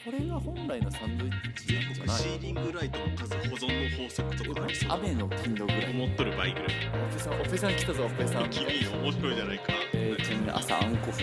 これが本来のサンドイッチなんじゃない？ シーリングライトの数保存の法則とかありそう。 雨の頻度ぐらい。 思っとる倍ぐらい。 オペさん来たぞ、オペさん。 君面白いじゃないか。 ちなみに朝あんこ踏む。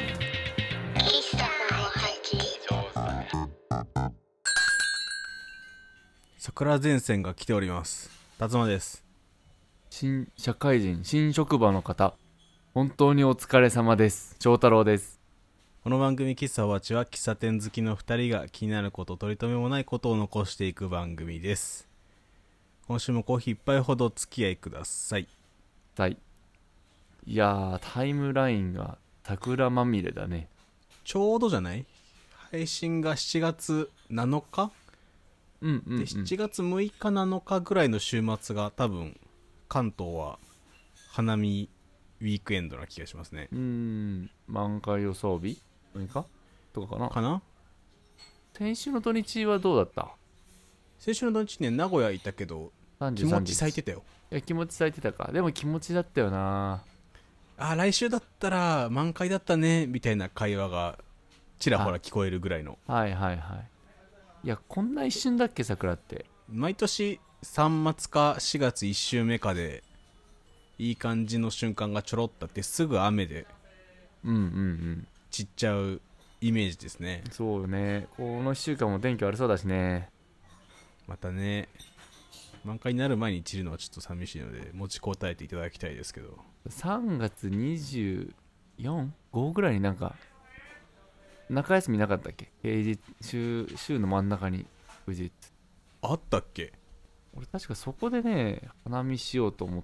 桜前線が来ております。辰馬です。 新社会人、新職場の方、本当にお疲れ様です。長太郎です。 この番組喫茶おばちは喫茶店好きの2人が気になること取り留めもないことを残していく番組です。今週もコーヒー一杯ほど付き合いください。 いやー、タイムラインが桜まみれだね。 ちょうどじゃない？配信が7月7日で、7月6日7日ぐらいの週末が多分関東は花見ウィークエンドな気がしますね。 満開予想日6日とかかな。 先週の土日はどうだった？ 先週の土日ね、名古屋いたけど気持ち咲いてたよ。 いや、気持ち咲いてたか。でも気持ちだったよな。 来週だったら満開だったねみたいな会話がちらほら聞こえるぐらいの。 いや、こんな一瞬だっけ桜って。 毎年3月か4月1週目かでいい感じの瞬間がちょろっとあってすぐ雨で散っちゃうイメージですね。 そうよね。この1週間も天気悪そうだしね。 またね、満開になる前に散るのはちょっと寂しいので持ちこたえていただきたいですけど、 3月24、5ぐらいになんか中休みなかったっけ？平日週の真ん中に富士あったっけ？ 俺確かそこでね花見しようと思って、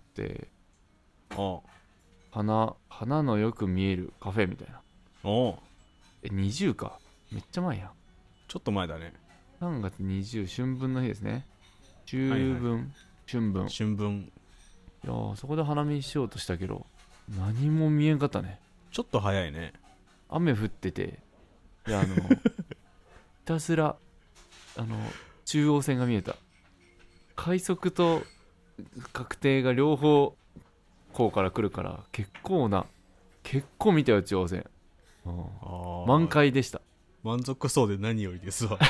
花のよく見えるカフェみたいな。20か、めっちゃ前やん。 ちょっと前だね。 3月20、春分の日ですね。春分。いやー、そこで花見しようとしたけど何も見えんかったね。 ちょっと早いね。 雨降ってて、ひたすら中央線が見えた。快速と確定が両方こうから来るから結構見たよ、中央線。満開でした。 満足そうで何よりですわ。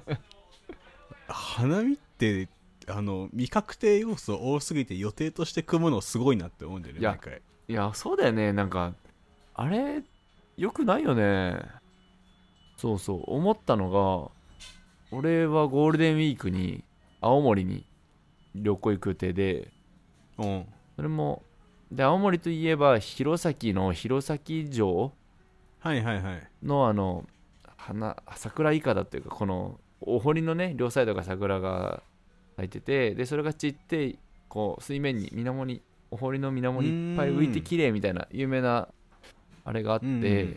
花見って未確定要素多すぎて予定として組むのすごいなって思うんだよね。毎回。 いや、そうだよね。なんかあれよくないよね。そう思ったのが、俺はゴールデンウィークに青森に旅行行く予定で、それもで、青森といえば弘前の弘前城の桜いかだっていうか、このお堀のね両サイドが桜が咲いてて、でそれが散ってこう水面にお堀の水面にいっぱい浮いて綺麗みたいな有名なあれがあって、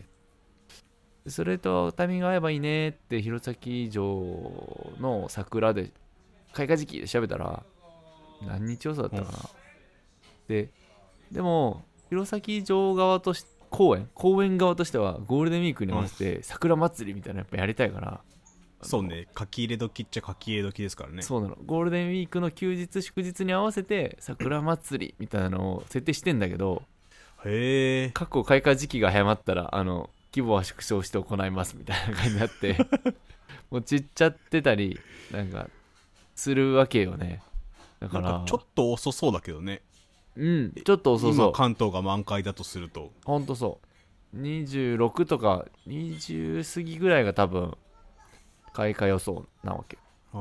それとタイミング合えばいいねって弘前城の桜で開花時期で調べたら何日予想だったかな。でも弘前城側として公園側としてはゴールデンウィークに合わせて桜祭りみたいなのやっぱやりたいから、 そうね、書き入れ時っちゃ書き入れ時ですからね。 そうなの。ゴールデンウィークの休日祝日に合わせて桜祭りみたいなのを設定してんだけど、過去開花時期が早まったら規模は縮小して行いますみたいな感じになってもう散っちゃってたりなんかするわけよね。だからなんかちょっと遅そうだけどね。 ちょっと遅そう。 今関東が満開だとするとほんとそう。26とか20過ぎぐらいが多分開花予想なわけ。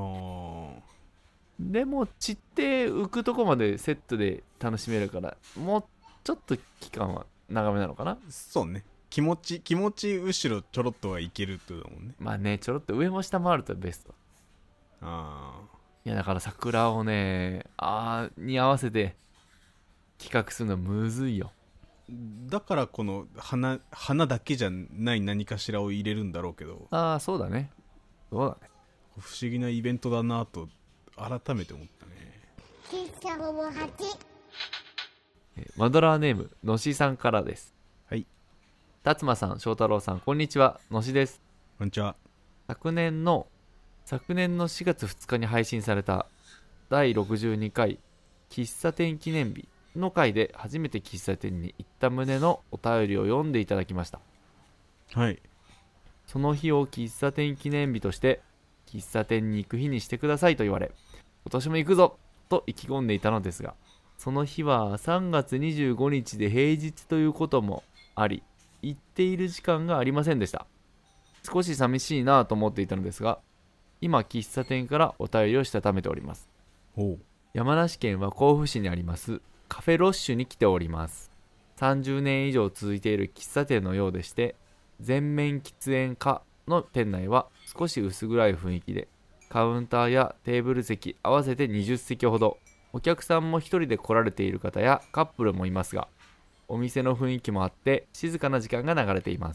でも散って浮くとこまでセットで楽しめるから、もうちょっと期間は長めなのかな。 そうね、気持ち後ろちょろっとはいけるってことだもんね。 まあね、ちょろっと上も下もあるとベスト。いや、だから桜をねに合わせて企画するのむずいよ。 だからこの花だけじゃない何かしらを入れるんだろうけど。 そうだね。 不思議なイベントだなと改めて思ったね。 マドラーネームのしさんからです。辰馬さん、翔太郎さん、こんにちは。のしです。 こんにちは。 昨年の4月2日に配信された第62回喫茶店記念日の回で初めて喫茶店に行った旨のお便りを読んでいただきました。その日を喫茶店記念日として喫茶店に行く日にしてくださいと言われ、今年も行くぞと意気込んでいたのですが、その日は3月25日で平日ということもあり、行っている時間がありませんでした。少し寂しいなと思っていたのですが、今喫茶店からお便りをしたためております。山梨県は甲府市にありますカフェロッシュに来ております。30年以上続いている喫茶店のようでして、全面喫煙可の店内は少し薄暗い雰囲気で、カウンターやテーブル席合わせて20席ほど、お客さんも一人で来られている方やカップルもいますが、お店の雰囲気もあって静かな時間が流れています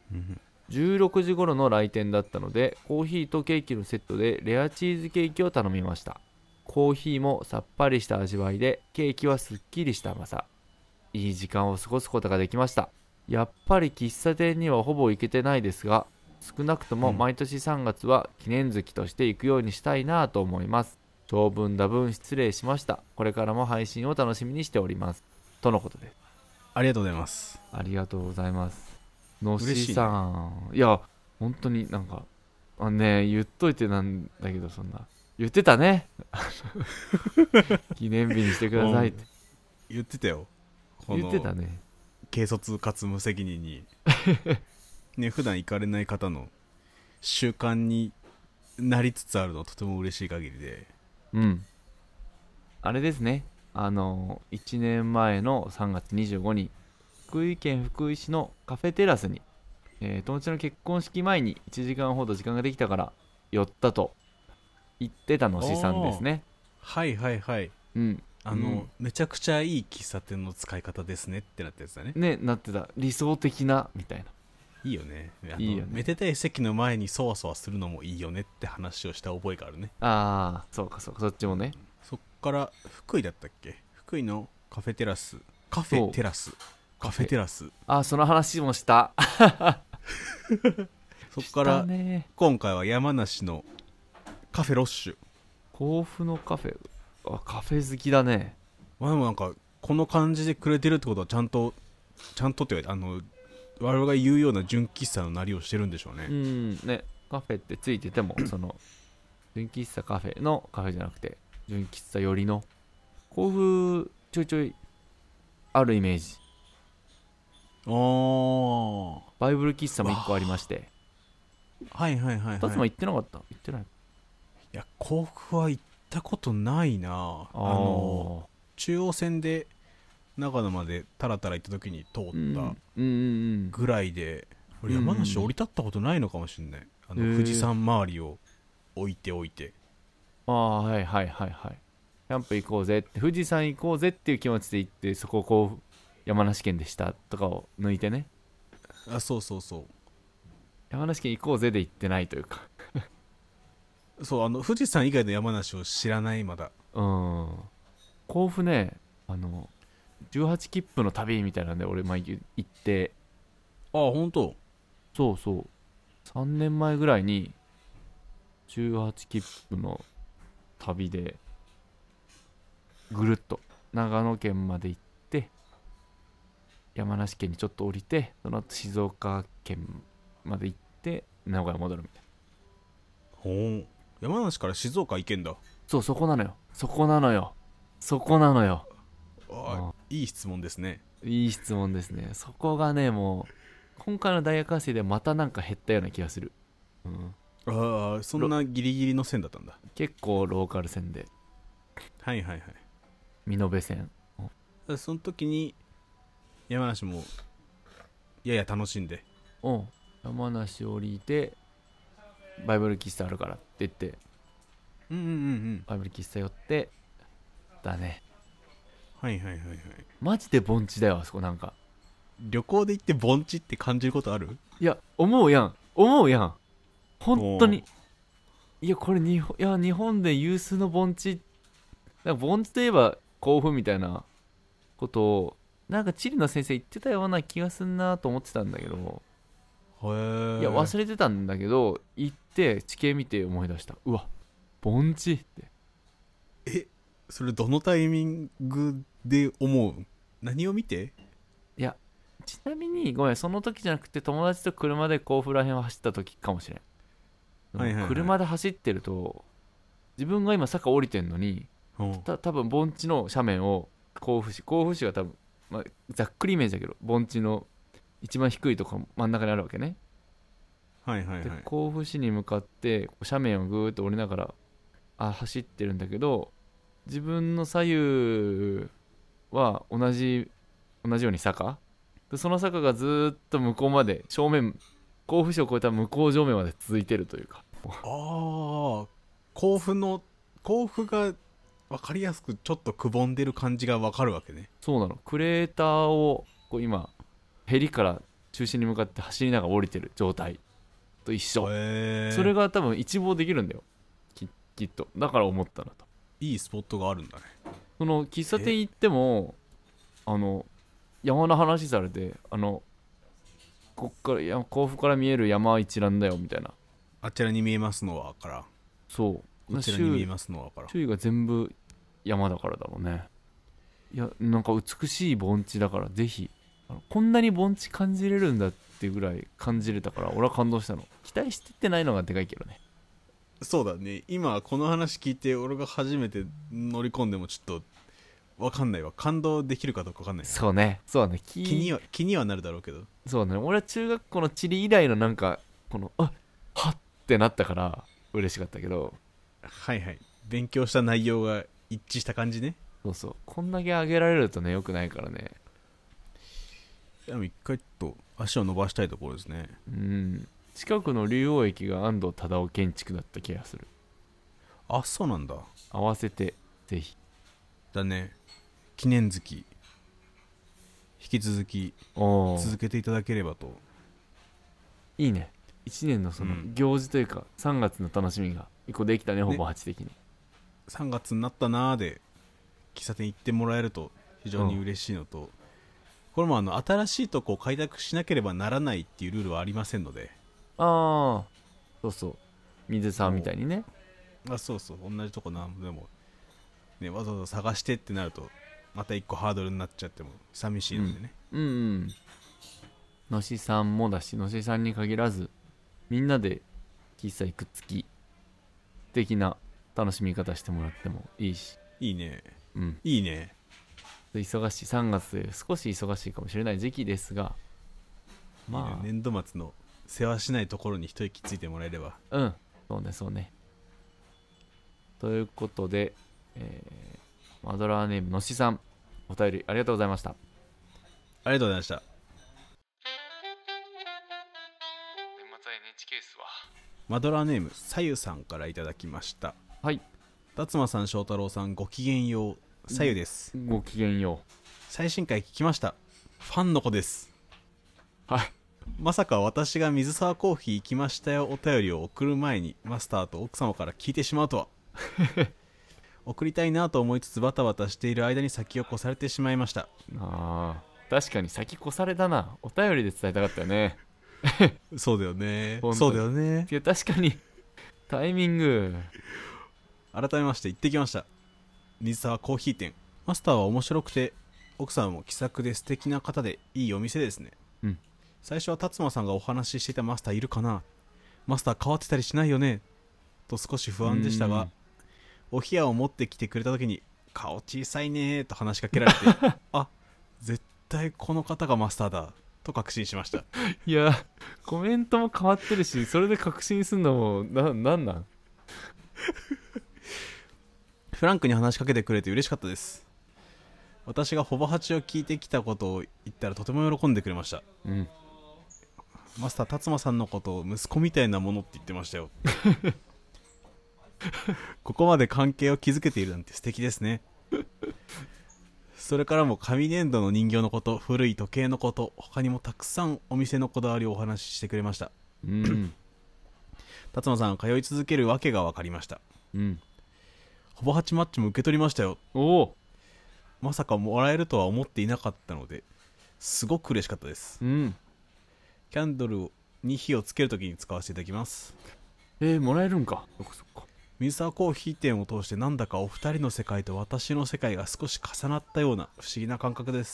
。16時頃の来店だったので、コーヒーとケーキのセットでレアチーズケーキを頼みました。コーヒーもさっぱりした味わいで、ケーキはすっきりした甘さ。いい時間を過ごすことができました。やっぱり喫茶店にはほぼ行けてないですが、少なくとも毎年3月は記念月として行くようにしたいなと思います。長文多文失礼しました。これからも配信を楽しみにしております。とのことです。 ありがとうございます。 ありがとうございます。のしさん、いや本当になんか言っといてなんだけど、そんな言ってたね記念日にしてくださいって言ってたよ。 言ってたね。 軽率かつ無責任にね、普段行かれない方の習慣になりつつあるのはとても嬉しい限りで、 あれですね、1年前の3月25日、福井県福井市のカフェテラスに、友達の結婚式前に1時間ほど時間ができたから寄ったと言ってたのしさんですね。 はいはいはい、めちゃくちゃいい喫茶店の使い方ですねってなったやつだね。 ね、なってた。理想的なみたいな。 いいよね。 いいよね。 めでたい席の前にそわそわするのもいいよねって話をした覚えがあるね。 ああ、そうかそうか、そっちもね。 そっから福井だったっけ、福井のカフェテラス、カフェテラス、カフェテラス、 その話もしたそっから今回は山梨のカフェロッシュ。 甲府のカフェ、カフェ好きだね。 でもなんかこの感じでくれてるってことはちゃんとって我々が言うような純喫茶のなりをしてるんでしょうね。 ね、カフェってついててもその純喫茶カフェのカフェじゃなくて純喫茶寄りの甲府ちょいちょいあるイメージ。バイブル喫茶も1個ありまして。 はいはいはいはい。 2つも行ってなかった？行ってない？いや、甲府は行ったことないな。中央線で長野までタラタラ行った時に通ったぐらいで、俺山梨降り立ったことないのかもしれない。富士山周りを置いてはいはいはいはい。キャンプ行こうぜって、富士山行こうぜっていう気持ちで行って、そこをこう山梨県でしたとかを抜いてね。 そうそうそう。 山梨県行こうぜで行ってないというかそう、富士山以外の山梨を知らない。まだ甲府ね、18切符の旅みたいなんで俺前行って。 本当？ そうそう、3年前ぐらいに18切符の旅でぐるっと長野県まで行って、山梨県にちょっと降りて、その後静岡県まで行って名古屋戻るみたいな。 山梨から静岡行けんだ。 そう、そこなのよ。 いい質問ですね。 いい質問ですね。そこがね、もう今回の大学生生でまたなんか減ったような気がする。 そんなギリギリの線だったんだ。 結構ローカル線で。 はいはいはい。 美濃部線。 その時に山梨もやや楽しんで、 山梨降りてバイブル喫茶あるからって言って、バイブル喫茶寄ってだね。 はいはいはいはい。 マジで盆地だよ、あそこ。なんか旅行で行って盆地って感じることある？ いや、思うやん本当に。いや、これ日本で有数の盆地。なんか盆地といえば甲府みたいなことをなんか地理の先生言ってたような気がすんなと思ってたんだけど、いや忘れてたんだけど、行って地形見て思い出した。うわ、盆地って。 それどのタイミングで思う？何を見て？ いや、ちなみにごめん、その時じゃなくて友達と車で甲府ら辺を走った時かもしれん。 はいはいはい、 車で走ってると自分が今坂降りてんのに多分盆地の斜面を甲府市が多分、まあ、ざっくりイメージだけど盆地の一番低いとこ真ん中にあるわけね。 はいはいはい、 で甲府市に向かって斜面をぐーっと降りながら走ってるんだけど、自分の左右は同じように坂で、その坂がずーっと向こうまで正面、甲府市を越えた向こう上面まで続いてるというか。 ああ、甲府が分かりやすくちょっとくぼんでる感じが分かるわけね。 そうなの。クレーターをこう今ヘリから中心に向かって走りながら降りてる状態と一緒。それが多分一望できるんだよ、きっと。だから思ったなと。 いいスポットがあるんだね。 その喫茶店行っても山の話されて、こっから甲府から見える山一覧だよみたいな。 あちらに見えますのはから、 そうこちらに見えますのはから、 周囲が全部山だからだろうね。いや、なんか美しい盆地だから、ぜひこんなに盆地感じれるんだっていうぐらい感じれたから、俺は感動したの。期待してってないのがでかいけどね。 そうだね。今この話聞いて俺が初めて乗り込んでもちょっと分かんないわ。感動できるかどうか分かんない。 そうね気にはなるだろうけど。 そうね。俺は中学校の地理以来のなんかこのはってなったから嬉しかったけど、 はいはい、勉強した内容が一致した感じね。 そうこんだけ上げられるとね、よくないからね。 でも一回と足を伸ばしたいところですね。 近くの竜王駅が安藤忠雄建築だった気がする。 あ、そうなんだ。 合わせてぜひだね。記念月引き続き続けていただければと。 いいね。1年のその行事というか、3月の楽しみが一個できたね、ほぼ8的に。 3月になったなーで喫茶店行ってもらえると非常に嬉しいのと、これも新しいとこを開拓しなければならないっていうルールはありませんので。 そう水沢みたいにね。 そう同じとこなんでもね、わざわざ探してってなるとまた一個ハードルになっちゃっても寂しいのでね。 のしさんもだし、のしさんに限らずみんなで喫茶行く月的な楽しみ方してもらってもいいし。 いいね。いいね。 忙しい3月で少し忙しいかもしれない時期ですが、 まあいいね、年度末の世話しないところに一息ついてもらえれば。 そうね。ということで、マドラーネームのしさん、お便りありがとうございました。 ありがとうございました。 年末は NHK ですわ。 マドラーネームさゆさんからいただきました。 はい。 達馬さん、翔太郎さん、ごきげんよう。さゆです。 ごきげんよう。 最新回聞きました。ファンの子です。 はい。 まさか私が水沢コーヒー行きましたよお便りを送る前にマスターと奥様から聞いてしまうとは。送りたいなと思いつつバタバタしている間に先を越されてしまいました。 確かに先越されたな。お便りで伝えたかったよね。 そうだよね。そうだよね。 いや確かにタイミング。 改めまして行ってきました。水沢コーヒー店。マスターは面白くて奥さんも気さくで素敵な方でいいお店ですね。最初は達馬さんがお話ししていたマスターいるかな、マスター変わってたりしないよねと少し不安でしたが、お冷やを持ってきてくれた時に顔小さいねと話しかけられてあ、絶対この方がマスターだと確信しました。 いやコメントも変わってるし、それで確信すんのもなんなんフランクに話しかけてくれて嬉しかったです。私がほぼ8を聞いてきたことを言ったらとても喜んでくれました。マスター達馬さんのことを息子みたいなものって言ってましたよ。ここまで関係を築けているなんて素敵ですね。それからも紙粘土の人形のこと、古い時計のこと、他にもたくさんお店のこだわりをお話ししてくれました。達馬さん通い続けるわけが分かりました。ほぼ8マッチも受け取りましたよ。まさかもらえるとは思っていなかったのですごく嬉しかったです。キャンドルに火をつけるときに使わせていただきます。 もらえるんか。そっか。 水沢コーヒー店を通してなんだかお二人の世界と私の世界が少し重なったような不思議な感覚です。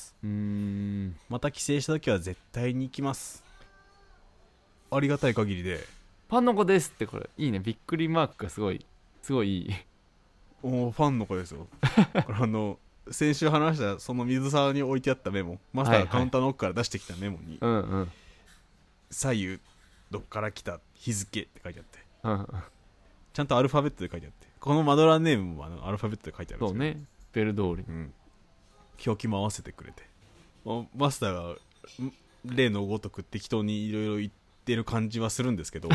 また帰省したときは絶対に行きます。ありがたい限りでファンの子ですってこれいいね。びっくりマークがすごいいい。 ファンの子ですよこれ先週話したその水沢に置いてあったメモ、マスターがカウンターの奥から出してきたメモに、 うんうん。 左右どっから来た日付って書いてあって、 うんうん。 ちゃんとアルファベットで書いてあって、このマドラーネームもアルファベットで書いてあるんですけど、 そうね。ベル通り。 うん、表記も合わせてくれて、マスターが例のごとく適当にいろいろ言ってる感じはするんですけど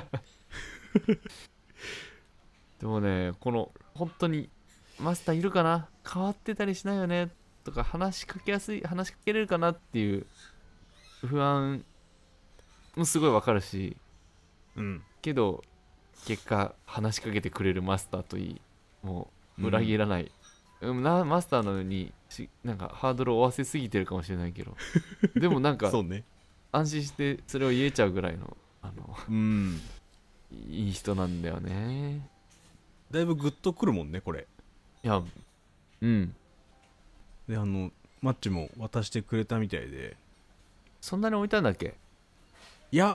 でもね、この本当にマスターいるかな、変わってたりしないよねとか、話しかけれるかなっていう不安もすごいわかるし、 うん、 けど結果話しかけてくれるマスターといい、もう裏切らない、マスターなのになんかハードルを合わせすぎてるかもしれないけどでもなんかそうね、 安心してそれを言えちゃうぐらいのうん、 いい人なんだよね。 だいぶグッとくるもんねこれ。 いや、うんでマッチも渡してくれたみたいで、 そんなに置いたんだっけ。 いや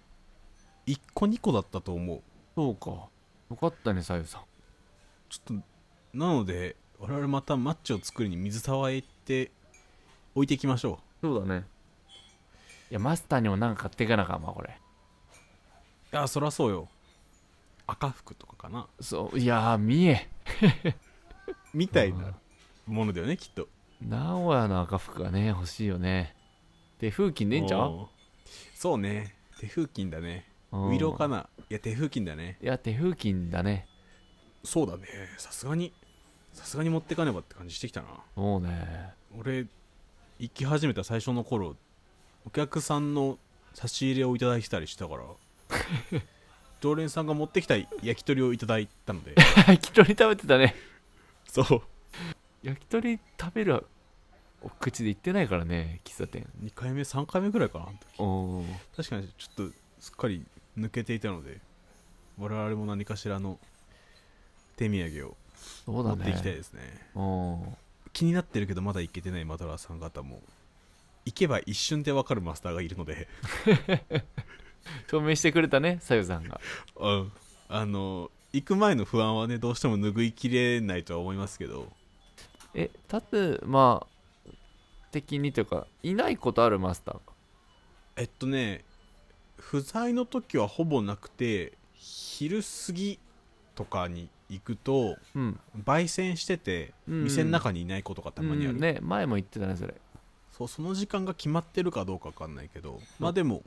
1個2個だったと思う。 そうか、よかったねさゆさん。 ちょっとなので我々またマッチを作りに水沢へ行って置いていきましょそうだね。いやマスターにもなんか買っていかなあかんわこれ。 う。いやそらそうよ、赤服とかかなそういや見えみたいなものだよねきっと。 名古屋の赤服がね欲しいよね。で風琴でいいんちゃう。 そうね、手風琴だね。ウイローかな。いや手風琴だね。 いや手風琴だね。 そうだね、さすがに持ってかねばって感じしてきたな。 そうね。 俺行き始めた最初の頃、お客さんの差し入れをいただいてたりしたから常連さんが持ってきた焼き鳥をいただいたので焼き鳥食べてたね。 そう焼き鳥食べるお口で行ってないからね喫茶店。 2回目3回目ぐらいかな。 お確かにちょっとすっかり抜けていたので、我々も何かしらの手土産をそうだね、 持っていきたいですね。気になってるけどまだ行けてないマドラーさん方も、行けば一瞬で分かるマスターがいるので証明してくれたねさゆさんが。 うん行く前の不安はねどうしても拭いきれないとは思いますけど。 まあ的にというかいないことあるマスターが。 不在の時はほぼなくて、昼過ぎとかに行くと、 うん、 焙煎してて、店の中にいないことがたまにある、 ね、前も言ってたねそれ。 その時間が決まってるかどうか分かんないけど、まあでも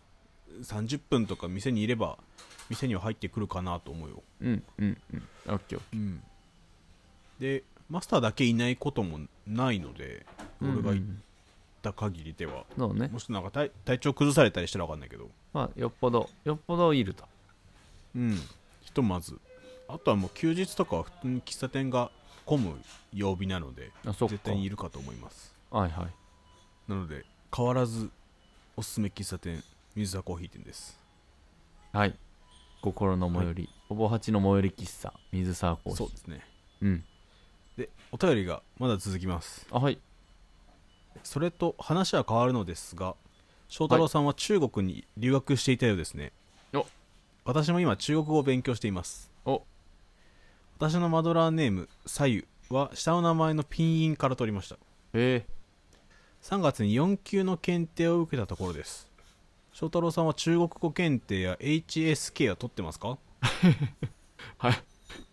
30分とか店にいれば店には入ってくるかなと思うよ。 オッケー、 でマスターだけいないこともないので、俺が行った限りでは、 ね、 もしなんか体調崩されたりしたら分かんないけど、 まあよっぽどいると。 ひとまずあとはもう休日とかは普通に喫茶店が混む曜日なので絶対にいるかと思います。 はいはい。 なので変わらずおすすめ喫茶店水沢コーヒー店です。 はい、心の最寄り、ほぼ8の最寄り喫茶水沢コーヒー。 そうですね。でお便りがまだ続きます。 はい。 それと話は変わるのですが、翔太郎さんは中国に留学していたようですね。私も今中国語を勉強しています。私のマドラーネームさゆは下の名前のピン音から取りました。3月に4級の検定を受けたところです。翔太郎さんは中国語検定や HSK は取ってますか？ はい。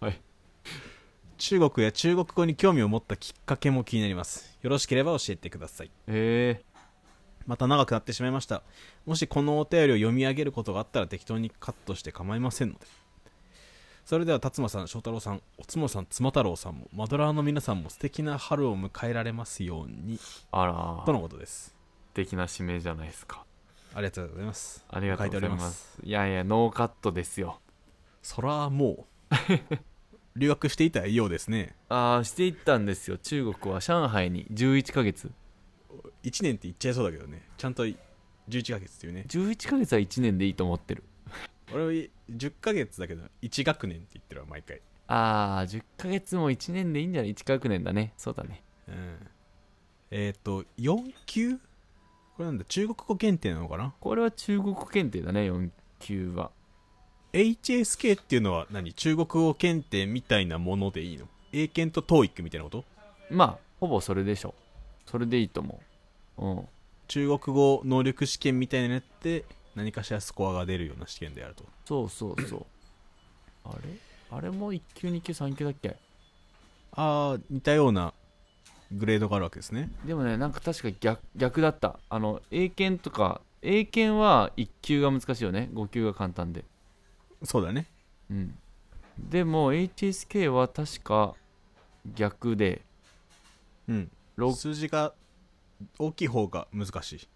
中国や中国語に興味を持ったきっかけも気になります。よろしければ教えてください。また長くなってしまいました。もしこのお便りを読み上げることがあったら適当にカットして構いませんので。それでは辰馬さん、翔太郎さん、おつもさん、妻太郎さんもマドラーの皆さんも素敵な春を迎えられますように、とのことです。 素敵な締めじゃないですか。 ありがとうございます。 ありがとうございます。いやいやノーカットですよ。 そらもう留学していたようですね。 していったんですよ。中国は上海に11ヶ月。 1年って言っちゃいそうだけどね、ちゃんと11ヶ月っていうね。 11ヶ月は1年でいいと思ってる。 俺は10ヶ月だけど1学年って言ってるわ毎回。 10ヶ月も1年でいいんじゃない？ 1 学年だね。そうだね。 4級、これなんだ、中国語検定なのかな。 これは中国語検定だね。4級は HSK っていうのは何、中国語検定みたいなものでいいの？英検と TOEIC みたいなこと？ まあほぼそれでしょ。それでいいと思う。 中国語能力試験みたいなのやって何かしらスコアが出るような試験であると。 そうそうそう。あれも1級2級3級だっけ？ 似たようなグレードがあるわけですね。 でもね、なんか確か逆だった。英検とか、英検は1級が難しいよね。5級が簡単で。 そうだね。 でも HSK は確か逆で、 数字が大きい方が難しい。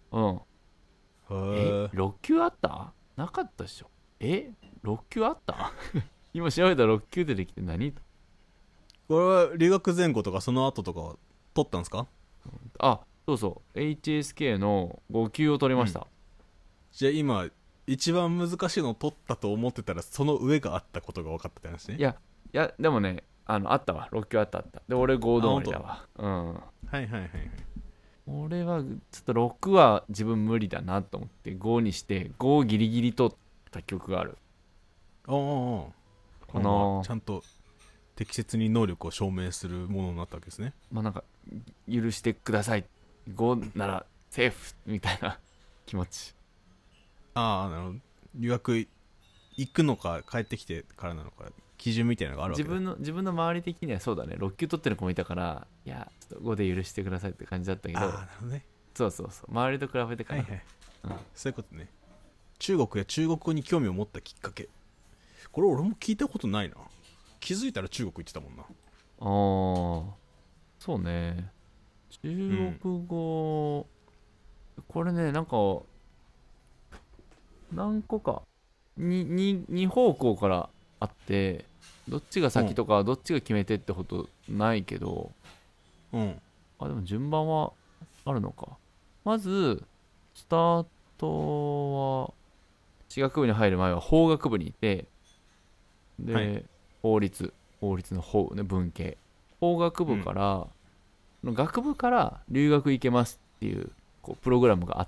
6級あった？なかったでしょ。6級あった？今調べたら6級出てきて何？ これは留学前後とかその後とか取ったんですか？ そうそう、 HSK の5級を取りました。 じゃあ今一番難しいのを取ったと思ってたらその上があったことが分かったって話ね。 いやでもね、あったわ、6級あったで、俺5止まりだわ。 はい俺はちょっと6は自分無理だなと思って5にして5ギリギリ取った記憶がある。 ちゃんと適切に能力を証明するものになったわけですね。 なんか許してください、5ならセーフみたいな気持ち。 なるほど。留学行くのか帰ってきてからなのか基準みたいなのがあるわけだ。 自分の周り的にはそうだね、6級取ってる子もいたから、いやちょっと5で許してくださいって感じだったけど。 なるほどね。 そう周りと比べてからそういうことね。中国や中国語に興味を持ったきっかけ、これ俺も聞いたことないな。気づいたら中国行ってたもんな。 そうね。中国語、これね、なんか何個か2方向からあって、どっちが先とかどっちが決めてってことないけど、でも順番はあるのか。まずスタートは地学部に入る前は法学部にいて、で、法律の法ね、文系、法学部から、学部から留学行けますっていう、プログラムがあって、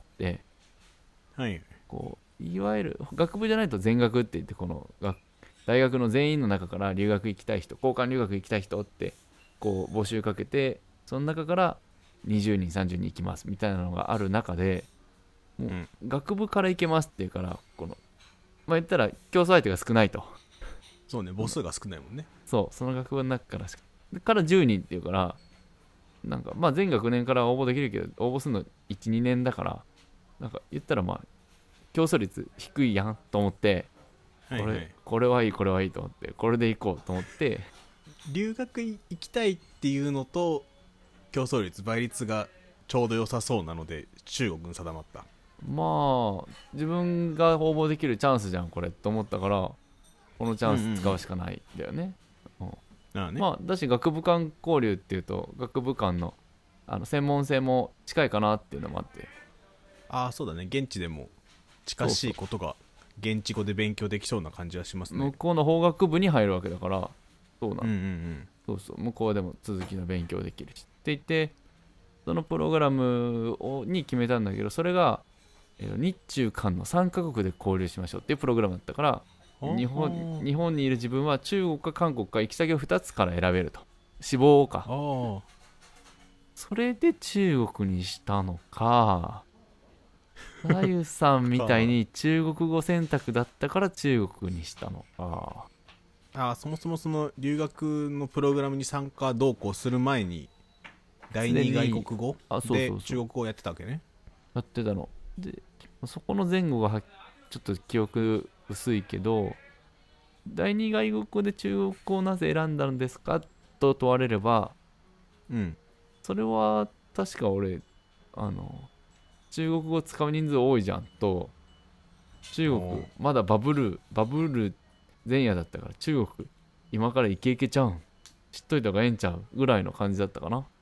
いわゆる学部じゃないと全学って言って、大学の全員の中から留学行きたい人、交換留学行きたい人って募集かけて、その中から20人30人行きますみたいなのがある中で、もう学部から行けますっていうから、言ったら競争相手が少ないと。 そうね、母数が少ないもんね。 その学部の中から10人っていうから、なんか全学年から応募できるけど、応募するの 1,2 年だから、なんか言ったら競争率低いやんと思って、これはいいと思って、これで行こうと思って。 留学行きたいっていうのと競争率倍率がちょうど良さそうなので中国に定まった。 自分が応募できるチャンスじゃんこれと思ったから、このチャンス使うしかないんだよね。だし学部間交流っていうと、学部間の専門性も近いかなっていうのもあって。 そうだね、現地でも近しいことが現地語で勉強できそうな感じはしますね。 向こうの法学部に入るわけだから、そう向こうでも続きの勉強できるしって言って、そのプログラムに決めたんだけど、それが日中韓の3カ国で交流しましょうっていうプログラムだったから、日本にいる自分は中国か韓国か行き先を2つから選べると。志望か。それで中国にしたのか、ラユさんみたいに中国語選択だったから中国にしたのか。 そもそもその留学のプログラムに参加同行する前に第二外国語で中国語をやってたわけね。 やってたので、そこの前後がちょっと記憶薄いけど、第二外国語で中国語をなぜ選んだんですかと問われれば、それは確か俺中国語を使う人数多いじゃんと、中国まだバブル前夜だったから、中国今からイケイケちゃうん知っといた方がええんちゃうぐらいの感じだったかな。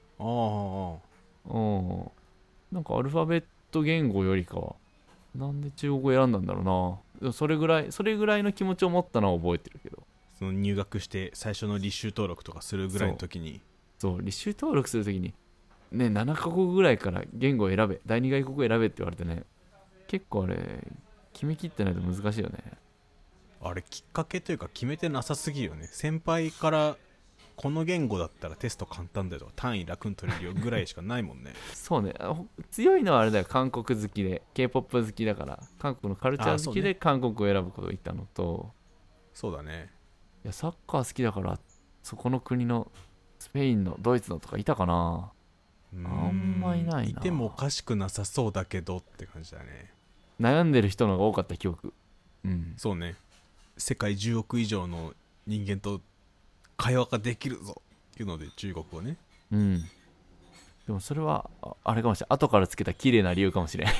なんかアルファベット言語よりかはなんで中国語選んだんだろうな。それぐらいの気持ちを持ったのは覚えてるけど、 その入学して最初の履修登録とかするぐらいの時に、 履修登録する時にね、7カ国ぐらいから言語を選べ、第二外国語選べって言われてね、結構あれ決めきってないと難しいよね。 あれきっかけというか決めてなさすぎるよね。先輩からこの言語だったらテスト簡単だよとか単位楽に取れるよぐらいしかないもんね。 そうね、強いのはあれだよ、韓国好きで K-POP 好きだから、韓国のカルチャー好きで韓国を選ぶことを言ったのと、 そうだね。 いやサッカー好きだからそこの国のスペインのドイツのとかいたかな。あんまいないな。 いてもおかしくなさそうだけどって感じだね。 悩んでる人の方が多かった記憶。 そうね。世界10億以上の人間と会話ができるぞっていうので中国語ね。 でもそれはあれかもしれない、後からつけた綺麗な理由かもしれん。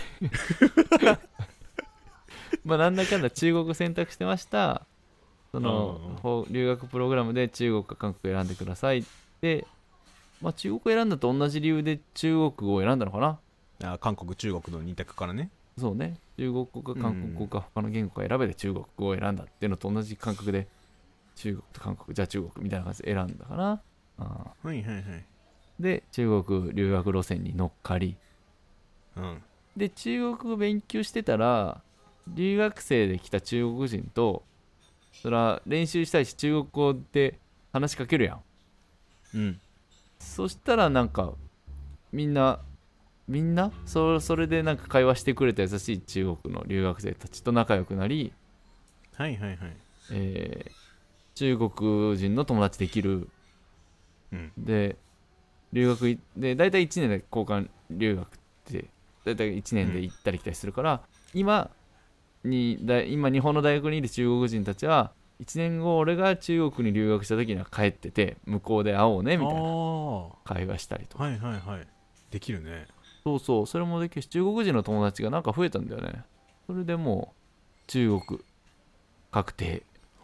まあなんだかんだ中国選択してました。その留学プログラムで中国か韓国選んでくださいで、まあ中国選んだと同じ理由で中国語を選んだのかな。 韓国中国の2択からね。 そうね、中国語か韓国語か他の言語か選べて中国語を選んだっていうのと同じ感覚で、中国と韓国じゃあ中国みたいな感じで選んだかな。 はいはいはい。 で中国留学路線に乗っかり、で中国語勉強してたら留学生で来た中国人とそら練習したいし中国語で話しかけるやん。そしたらなんかみんなそれでなんか会話してくれた優しい中国の留学生たちと仲良くなり、中国人の友達できる。で留学で大体1年で交換留学って大体1年で行ったり来たりするから、今日本の大学にいる中国人たちは1年後俺が中国に留学した時には帰ってて向こうで会おうねみたいな会話したりとか。 できるね。 そうそれもできるし、中国人の友達がなんか増えたんだよね。それでもう中国確定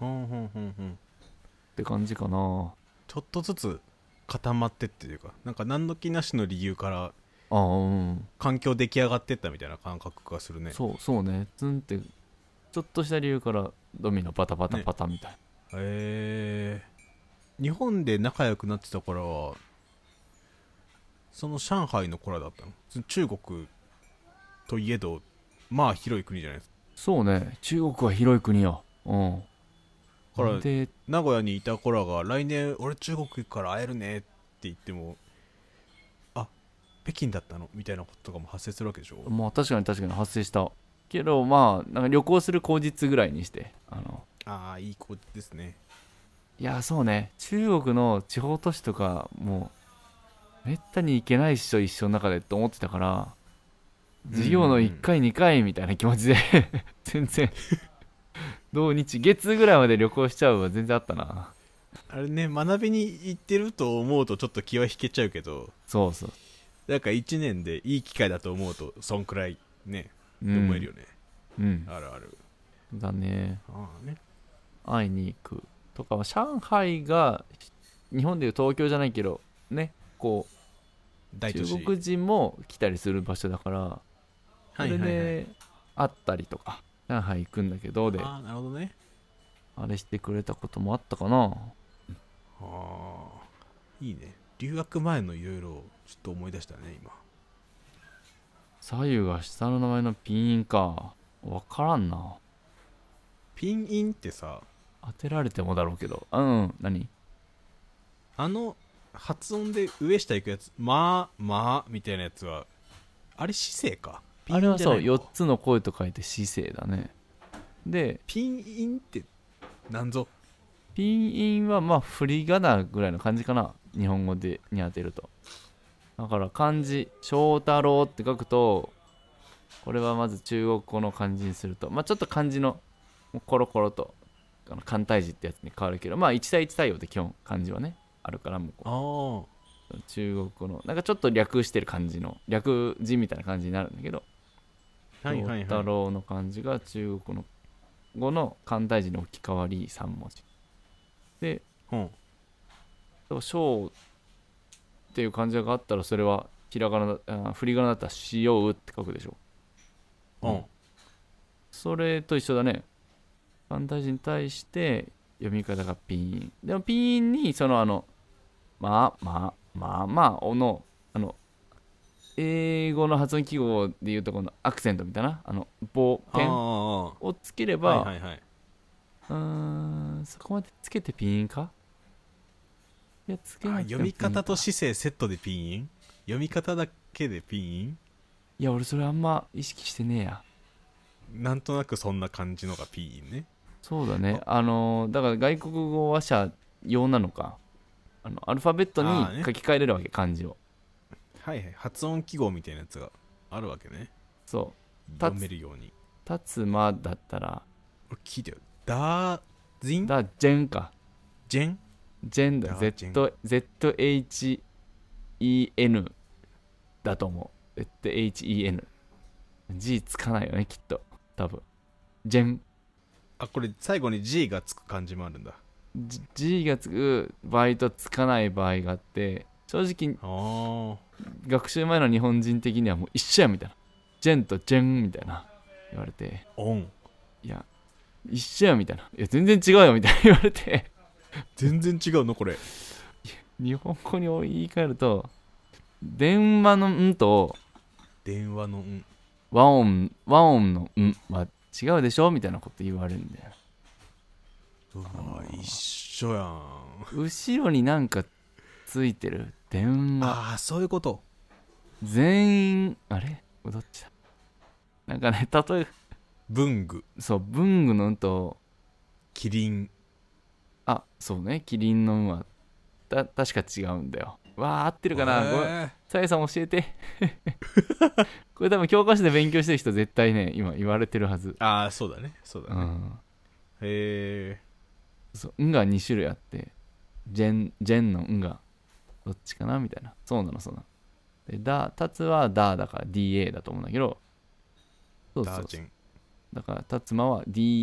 って感じかな。 ちょっとずつ固まってっていうか、なんか何の気なしの理由から環境出来上がってったみたいな感覚がするね。 そうね、ツンってちょっとした理由からドミノパタパタパタみたいな、 日本で仲良くなってた頃はその上海の子らだったの？中国といえどまあ広い国じゃないですか。 そうね、中国は広い国よ。 だから名古屋にいた子らが来年俺中国行くから会えるねって言っても、あ、北京だったのみたいなこととかも発生するわけでしょ。 まあ確かに発生したけど、まあなんか旅行する口実ぐらいにしていい子ですね。 いやそうね、中国の地方都市とかもうめったに行けないっしょ一生の中でと思ってたから、授業の1回2回みたいな気持ちで全然土日月ぐらいまで旅行しちゃうは全然あったな。 あれね、学びに行ってると思うとちょっと気は引けちゃうけど、 そうなんか1年でいい機会だと思うとそんくらいねって思えるよね。あるあるだね。会いに行くとかは上海が日本でいう東京じゃないけどね、こう中国人も来たりする場所だから、それで会ったりとか上海行くんだけどで、 なるほどね。 あれしてくれたこともあったかな。 いいね。留学前のいろいろちょっと思い出したね今。 左右が下の名前のピンインか分からんな。 ピンインってさ、 当てられてもだろうけど、何？ 発音で上下行くやつ、まあみたいなやつはあれ姿勢か。 あれはそう、4つの声と書いて姿勢だね。でピンインってなんぞ。 ピンインはまあ振り仮名ぐらいの感じかな、日本語でに当てると。だから漢字翔太郎って書くと、これはまず中国語の漢字にすると、まあちょっと漢字のコロコロと簡体字ってやつに変わるけど、まあ1対1対応で基本漢字はねあるから、もう中国語のなんかちょっと略してる感じの略字みたいな感じになるんだけど、翔太郎の漢字が中国の語の簡体字に置き換わり3文字で、翔っていう漢字があったらそれはひらがな、振り仮名だったらしようって書くでしょ。それと一緒だね。簡体字に対して読み方がピン。でもピンにそのまあの英語の発音記号でいうとこのアクセントみたいな棒ペンをつければそこまでつけてピンか。いやつけなくても読み方と姿勢セットでピンイン。読み方だけでピンイン。 いや俺それあんま意識してねえや。 なんとなくそんな感じのがピンインね。 そうだね。だから外国語話者用なのか。アルファベットに書き換えれるわけ、漢字を。 はいはい、発音記号みたいなやつがあるわけね。 そう読めるように。 たつまだったら聞いてよ。ダージンジェンか。 ジェンジェンだ。ZHEN だと思う。ZHEN。G つかないよねきっと。多分ジェン。 これ最後に G がつく感じもあるんだ。 G がつく場合とつかない場合があって、正直学習前の日本人的にはもう一緒やみたいな。ジェンとジェンみたいな言われて、いや一緒やみたいな。いや全然違うよみたいな言われて全然違うのこれ。 日本語に言い換えると、電話のんと電話のん、 和音のんは違うでしょみたいなこと言われるんだよ。 一緒やん。 後ろになんかついてる電話。 そういうこと。 全員あれどっちだ。なんかね、例え文具。 そう、文具のんとキリン。 そうね、キリンのんは確か違うんだよ。合ってるかな。ごめん、さやさん教えてこれ多分教科書で勉強してる人絶対ね今言われてるはず。 そうだねそうだね。へえ。 そう、んが2種類あって、ジェンのんがどっちかなみたいな。そうなのでタツはだから DA だと思うんだけど、そうだからタツマは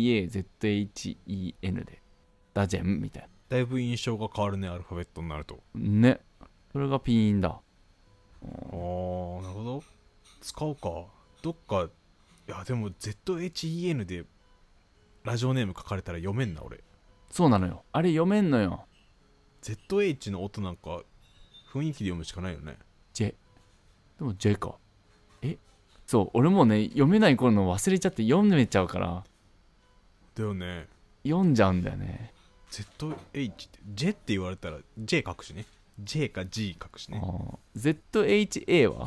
DAZHEN でダジェンみたいな。 だいぶ印象が変わるね、アルファベットになるとね。それがピーンだ。 なるほど。使うかどっか。いやでも ZHEN でラジオネーム書かれたら読めんな俺。 そうなのよ、あれ読めんのよ。 ZH の音なんか雰囲気で読むしかないよね。 J でも J か。そう俺もね読めない頃の忘れちゃって読めちゃうから。 だよね。 読んじゃうんだよね。 ZH って J って言われたら J 書くしね。 J か G 書くしね。 ZHA は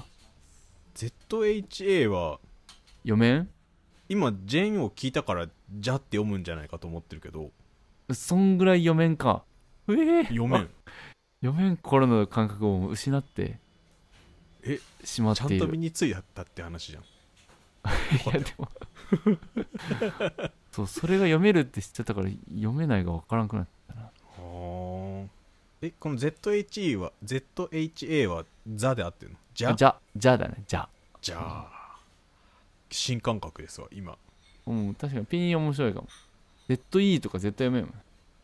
ZHA は読めん。 今ジェンを聞いたからジャって読むんじゃないかと思ってるけど、 そんぐらい読めんか。読めん頃の感覚を失ってしまっている。 ちゃんと身についたって話じゃん。 いやでもそうそれが読めるって知っちゃったから読めないが分からんくなったな。 この ZHA はザで合ってるの？じゃだね。じゃあ新感覚ですわ今。 確かにピン面白いかも。 ZE とか絶対読めんもん。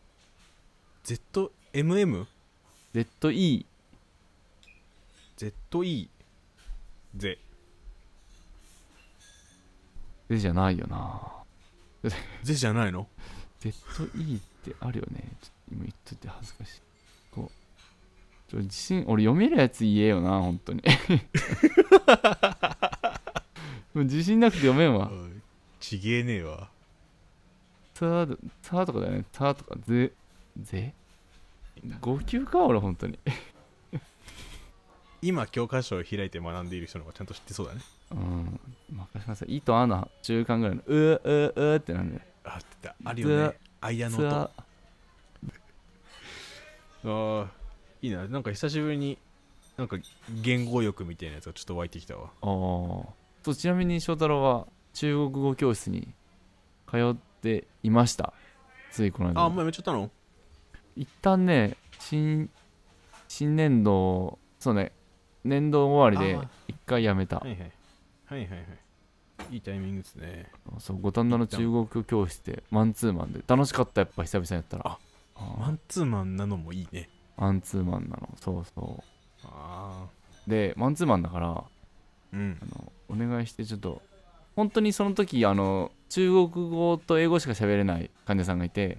ZMM？ ZE ZE ゼじゃないよな。 ゼじゃないの？ ZE ってあるよね。ちょっと今言っといて恥ずかしい。自信、俺読めるやつ言えよな本当にもう自信なくて読めんわ。 ちげえねえわ。 タとかだよね。タとかゼ5級か俺本当に今教科書を開いて学んでいる人の方がちゃんと知ってそうだね。 任せなさい。イとアの中間ぐらいのうってなんだよ。 あるよね、アイアの音。いいな。なんか久しぶりになんか言語欲みたいなやつがちょっと湧いてきたわ。 ちなみに翔太郎は中国語教室に通っていました。ついこの間。 もうやめちゃったの？ 一旦ね、新年度、そうね、年度終わりで一回やめた。 はいいいタイミングですね。 そう、五反田の中国語教室でマンツーマンで楽しかった。やっぱ久々にやったら。 マンツーマンなのもいいね。 マンツーマンなの。そうでマンツーマンだから、お願いしてちょっと本当にその時中国語と英語しか喋れない患者さんがいて、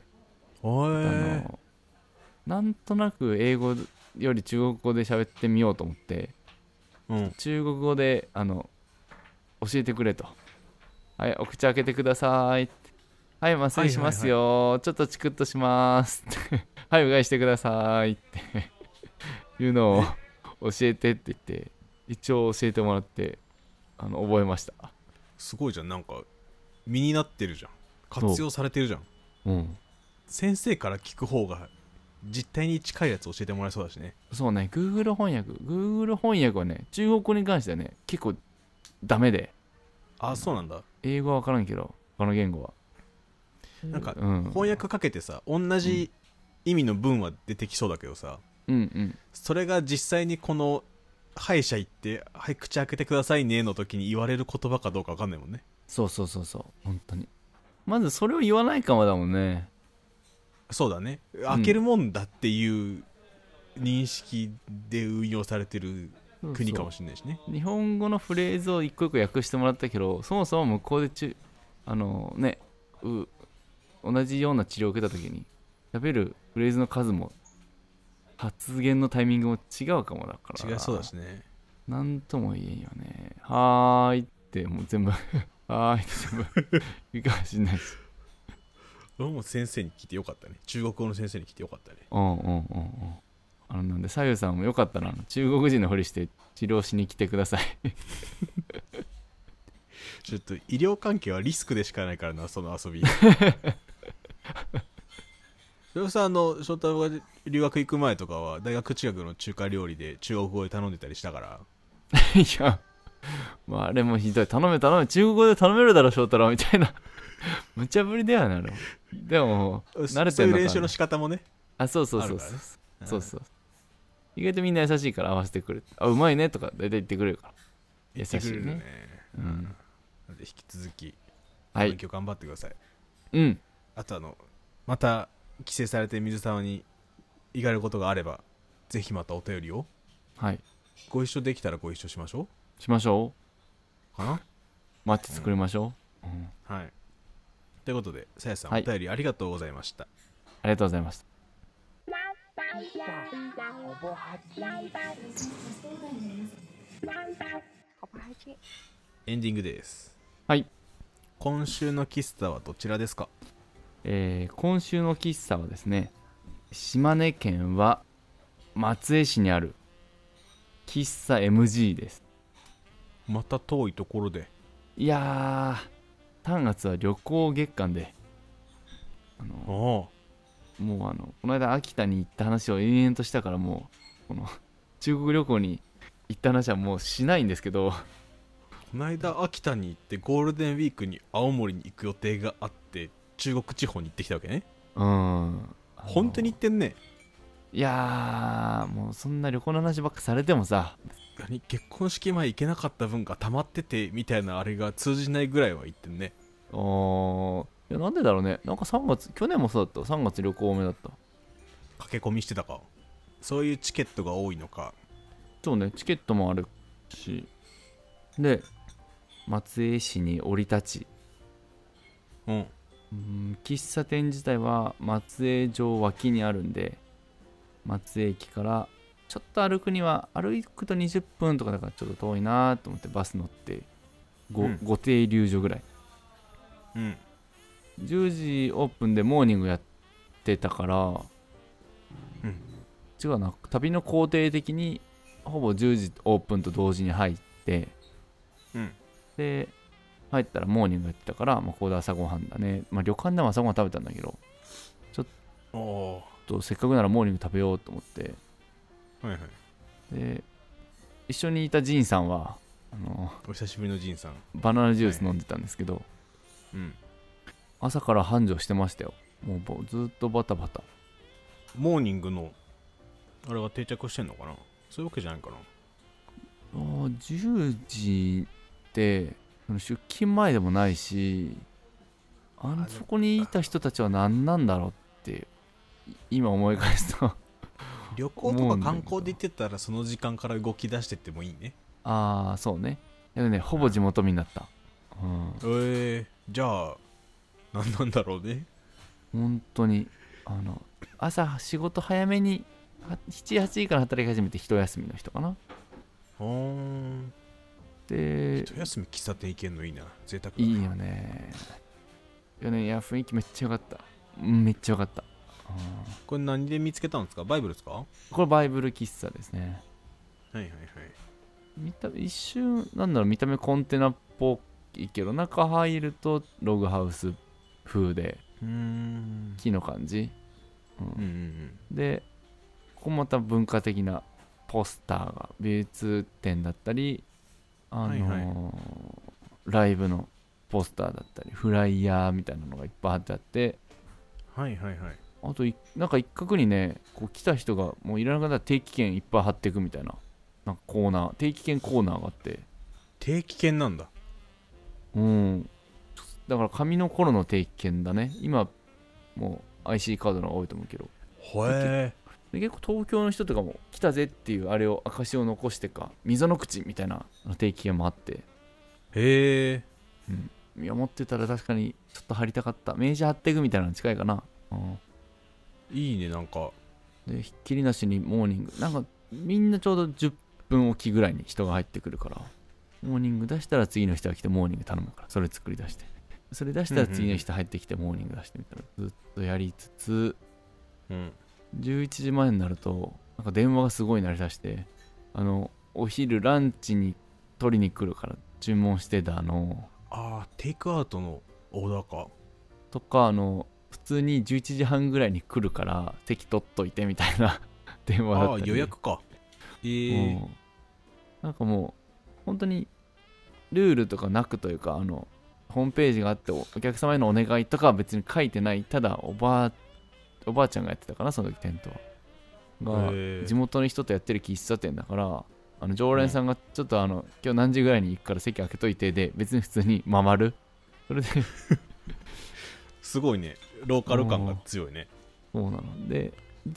なんとなく英語より中国語で喋ってみようと思って、中国語で教えてくれと。はい、お口開けてくださいって。 はい麻酔しますよ、ちょっとチクッとしますってはいうがいしてくださいっていうのを教えてって言って一応教えてもらって覚えました。 すごいじゃん、なんか身になってるじゃん、活用されてるじゃん。 うん、 先生から聞く方が実態に近いやつ教えてもらえそうだしね。 そうね、Google 翻訳はね、中国語に関してはね結構ダメで。 あ、そうなんだ。 英語は分からんけど他の言語はなんか、 うん、 翻訳かけてさ、同じ意味の文は出てきそうだけどさ、 うんうんそれが実際にこの歯医者行ってはい口開けてくださいねの時に言われる言葉かどうか分かんないもんね。 そう本当にまずそれを言わないかもだもんね。 そうだね、開けるもんだっていう認識で運用されてる国かもしれないしね。 日本語のフレーズを一個一個訳してもらったけど、そもそも向こうでね同じような治療を受けた時に喋るフレーズの数も発言のタイミングも違うかもだから、 違いそうだしね。 なんとも言えんよね。はーいってもう全部はーいって全部言うかもしんないし。 俺も先生に聞いてよかったね。中国語の先生に聞いてよかったね。 なんで左右さんもよかったら中国人のふりして治療しに来てくださいちょっと医療関係はリスクでしかないからな、その遊びそれさ、翔太郎が留学行く前とかは大学近くの中華料理で中国語で頼んでたりしたから。 いや、まあ、あれもひどい。頼め中国語で頼めるだろ翔太郎みたいな無茶ぶりではなる。でも慣れてんのか、ね、 そういう練習の仕方もね。 そう意外とみんな優しいから合わせてくれて、うまいねとか大体言ってくれるから優しいね。 うん。なんで引き続きはい勉強頑張ってください。 うん。 あとまた帰省されて水沢に行かれることがあればぜひまたお便りを。 はい。 ご一緒できたらご一緒しましょうかな。 マッチ作りましょう、 はい。ということでさやさん、 はい、 お便りありがとうございました。 ありがとうございました。 エンディングです。 はい。 今週の喫茶はどちらですか？ 今週の喫茶はですね、島根県は松江市にある喫茶 MG です。 また遠いところで。 いやー、3月は旅行月間でもうこの間秋田に行った話を延々としたから、もうこの中国旅行に行った話はもうしないんですけど、 この間秋田に行ってゴールデンウィークに青森に行く予定があって中国地方に行ってきたわけね。本当に行ってんね。 いやー、もうそんな旅行の話ばっかされてもさ、 結婚式前行けなかった分が溜まっててみたいなあれが通じないぐらいは行ってんね。 いや、なんでだろうね。なんか3月、去年もそうだった。3月旅行多めだった。 駆け込みしてたか。そういうチケットが多いのか。 そうね、チケットもあるし。で、松江市に降り立ち、喫茶店自体は松江城脇にあるんで、松江駅からちょっと歩くと20分とかだからちょっと遠いなと思ってバス乗って御停留所ぐらい、10時オープンでモーニングやってたから、違うな、旅の工程的にほぼ10時オープンと同時に入って、で入ったらモーニングやってたから、ここで朝ごはんだね。旅館でも朝ごはん食べたんだけど、ちょっとせっかくならモーニング食べようと思って、で一緒にいたジンさんはお久しぶりのジンさん、 バナナジュース飲んでたんですけど、朝から繁盛してましたよ。もうずっとバタバタ。 モーニングのあれが定着してんのかな。そういうわけじゃないかな。 10時って出勤前でもないし、そこにいた人たちは何なんだろうって今思い返すと旅行とか観光で行ってたらその時間から動き出してってもいいね。 そうね。でもね、ほぼ地元民だった。 じゃあ何なんだろうね。 本当に朝仕事早めに7、8時から働き始めて一休みの人かな。で、 一休み喫茶店行けんのいいな。贅沢だいいよね。 いやね、いや雰囲気めっちゃ良かった。めっちゃ良かった。 これ何で見つけたんですか？バイブルですか？はこれバイブル喫茶ですね。 いはいはい。 一瞬なんだろう、見た目コンテナっぽいけど、中入るとログハウス風で木の感じ、でここまた文化的なポスターが美術展だったり、ライブのポスターだったりフライヤーみたいなのがいっぱい貼ってあって、 はいはいはい。 あとなんか一角にね、こう来た人がもういらなかったら定期券いっぱい貼っていくみたいな、なんかコーナー、定期券コーナーがあって。 定期券なんだ。 だから紙の頃の定期券だね。今もう IC カードの方が多いと思うけど、結構東京の人とかも来たぜっていうあれを証を残してか、溝の口みたいな定期券もあって、 へえ、 いや持ってたら確かにちょっと貼りたかった。名刺貼っていくみたいなの近いかな。 いいね。なんかでひっきりなしにモーニング、なんかみんなちょうど10分おきぐらいに人が入ってくるから、モーニング出したら次の人が来てモーニング頼むから、それ作り出して、それ出したら次の人入ってきてモーニング出してみたいな、ずっとやりつつ、11時前になるとなんか電話がすごい鳴り出して、お昼ランチに取りに来るから注文してたテイクアウトのオーダーかとか、普通に11時半ぐらいに来るから席取っといてみたいな電話だったり。 予約か。 なんかもう本当にルールとかなくというか、ホームページがあってお客様へのお願いとかは別に書いてない、ただおばあちゃんがやってたかな、その時店頭が地元の人とやってる喫茶店だから、常連さんがちょっと今日何時ぐらいに行くから席開けといてで、別に普通に回る。それですごいね、ローカル感が強いね。 そうなので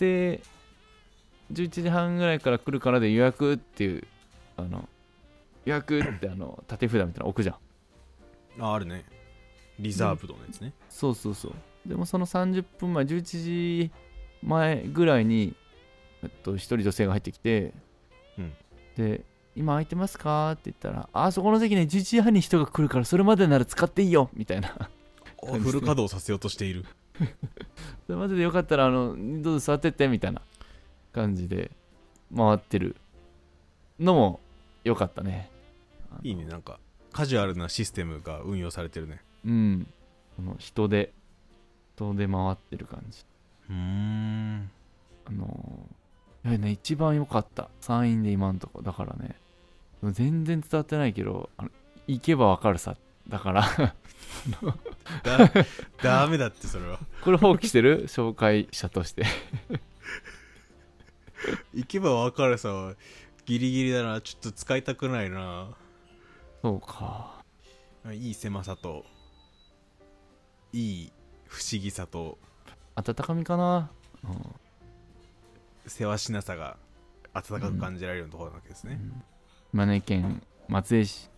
11時半ぐらいから来るからで予約っていう予約って縦札みたいなの置くじゃん。 あるね、リザーブドのやつね。 そうでもその30分前、11時前ぐらいに一人女性が入ってきて、で今空いてますかって言ったら、そこの席ね11時半に人が来るからそれまでなら使っていいよみたいなフル稼働させようとしている。 それまででよかったらどうぞ座ってってみたいな感じで回ってるのも良かったね。 いいね、なんかカジュアルなシステムが運用されてるね。 人で回ってる感じ。やはりね、一番良かった山陰で今んとこだからね、全然伝わってないけど、行けば分かるさだからダメだってそれは。 これ放棄してる紹介者として行けば分かるさはギリギリだな。ちょっと使いたくないな。 そうか。 いい狭さといい不思議さと温かみかな、 せわしなさが温かく感じられるようなところなわけですね。 島根県松江市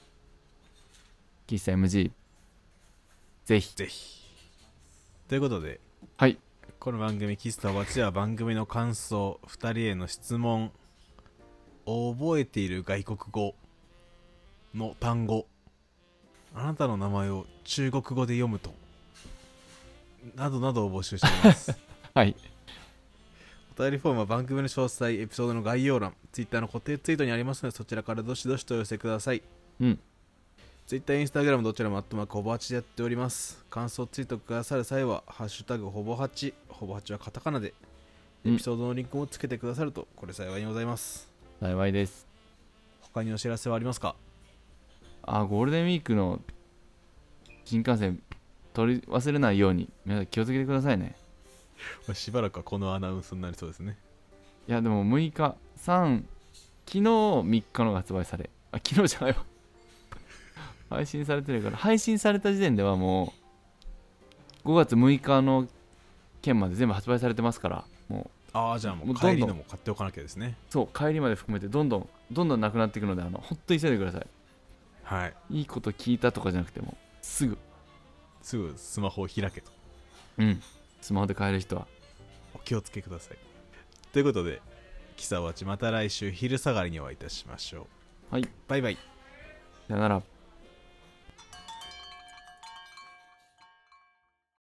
喫茶 MG ぜひということで、 はい、 この番組喫茶おばちは番組の感想、2人への質問、覚えている外国語の単語、あなたの名前を中国語で読むとなどなどを募集していますはい。 お便りフォームは番組の詳細、エピソードの概要欄、Twitter の固定ツイートにありますので、そちらからどしどしとお寄せください。Twitter、Instagram どちらもほぼ8でやっております。感想ツイートくださる際はハッシュタグほぼ8、ほぼ8はカタカナでエピソードのリンクもつけてくださるとこれ幸いにございます。 幸いです。 他にお知らせはありますか？ ゴールデンウィークの新幹線取り忘れないように皆さん気をつけてくださいね。 しばらくはこのアナウンスになりそうですね。 いやでも6日昨日3日のが発売され、昨日じゃないわ配信されてるから、配信された時点ではもう5月6日の件まで全部発売されてますから、もうじゃあもう帰りのも買っておかなきゃですね。 そう、帰りまで含めてどんどんなくなっていくので、ほんと急いでください。 はい。 いいこと聞いたとかじゃなくてもすぐスマホを開けと。 スマホで買える人はお気をつけください。ということで、キサワチまた来週昼下がりにお会いいたしましょう。 はい、 バイバイ。 さよなら。